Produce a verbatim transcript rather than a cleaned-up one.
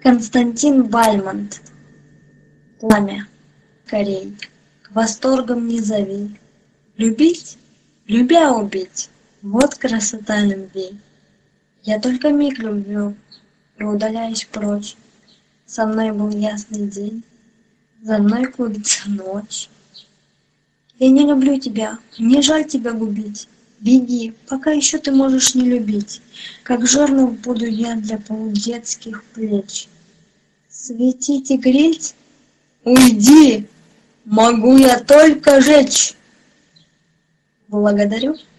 Константин Бальмонт. Пламя корей, к восторгам не зови. Любить, любя убить, вот красота любви. Я только миг люблю и удаляюсь прочь. Со мной был ясный день, за мной клубится ночь. Я не люблю тебя, мне жаль тебя губить. Беги, пока еще ты можешь не любить, как жернов буду я для полудетских плеч. Светить и греть? Уйди! Могу я только жечь. Благодарю.